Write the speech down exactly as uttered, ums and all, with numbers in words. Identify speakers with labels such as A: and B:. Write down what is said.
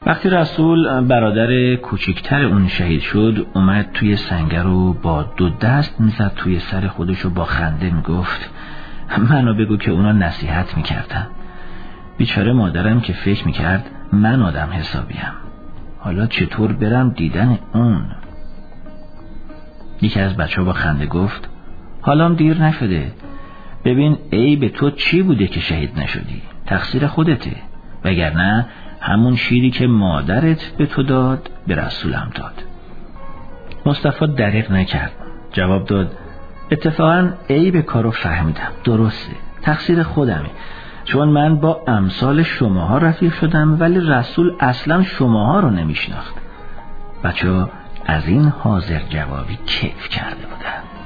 A: وقتی رسول برادر کوچکتر اون شهید شد، اومد توی سنگر رو با دو دست میزد توی سر خودش و با خنده میگفت منو بگو که اونا نصیحت میکردن. بیچاره مادرم که فکر میکرد من آدم حسابیم، حالا چطور برم دیدن اون؟ یکی از بچه ها با خنده گفت حالام دیر نشده، ببین ای به تو چی بوده که شهید نشدی؟ تقصیر خودته، وگرنه همون شیری که مادرت به تو داد به رسولم داد. مصطفی دریغ نکرد، جواب داد اتفاقا ای به کارو فهمیدم، درسته، تقصیر خودمه، چون من با امثال شماها رفیق شدم ولی رسول اصلا شماها رو نمیشناخت. بچه ها از این حاضر جوابی کیف کرده بودن.